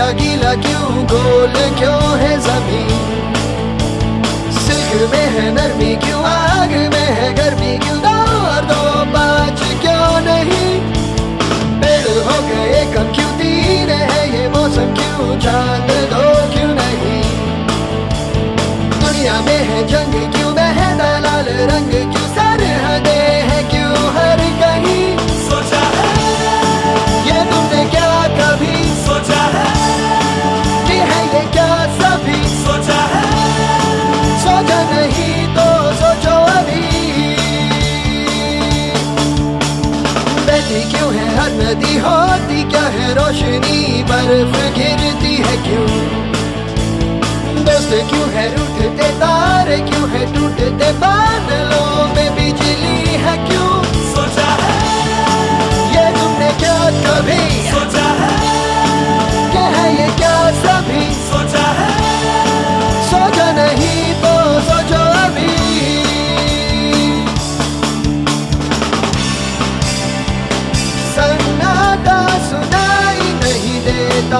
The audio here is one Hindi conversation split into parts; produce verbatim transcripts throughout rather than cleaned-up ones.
गीला गीला क्यों, गोल क्यों है जमीन, सिल्क में है नरमी क्यों, आग में है गर्मी क्यों, दो और दो पाँच क्यों नहीं, पेड़ हो गए कम क्यों, तीन है ये मौसम क्यों, चांद दो क्यों नहीं, दुनिया में है जंग क्यों, बहता लाल रंग क्यों, सरहदें है क्यों हर कहीं, सोचा है ये तुमने क्या कभी, सोचा है कि है ये क्या सभी, सोचा है सोचा नहीं तो सोचो अभी, बहती क्यों है हर नदी, होती क्या है रोशनी, बर्फ गिरती है क्यों, दोस्त क्यों है रूठते तारे क्यों है टूटते बादलों में बिजली है क्यों, सोचा है ये तुमने क्या कभी, सोचा है क्या है ये क्या सभी, सोचा है सोचा नहीं तो सोचो अभी, सन्नाटा सुनाई नहीं देता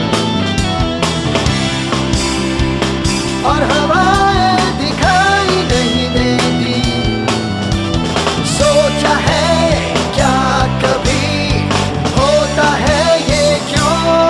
और हवाएं दिखाई नहीं देती, सोचा है क्या कभी होता है ये क्यों,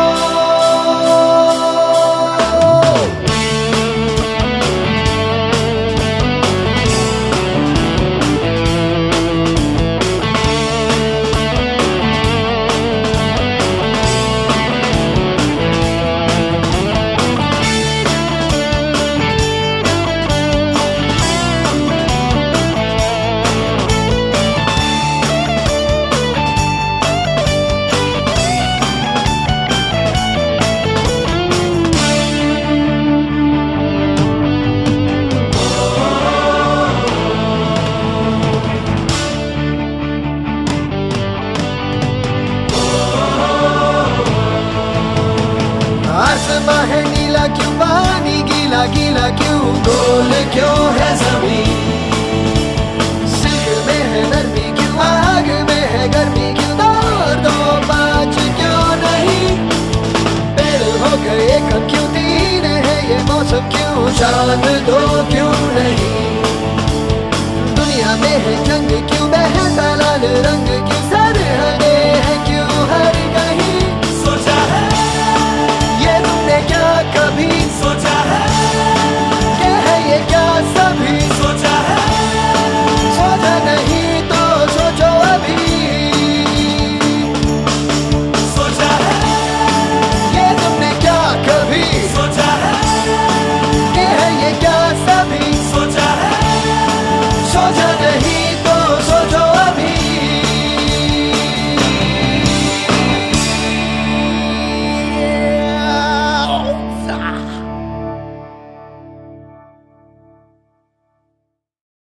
आसमां है नीला क्यों, पानी गीला गीला क्यों, गोल क्यों है जमीन, सिल्क में है नरमी क्यों, आग में है गर्मी क्यों, दो और दो पाँच क्यों नहीं, पेड़ हो गए कम क्यों, तीन है ये मौसम क्यों, चांद दो क्यों नहीं, दुनिया में है जंग क्यों, बहता लाल रंग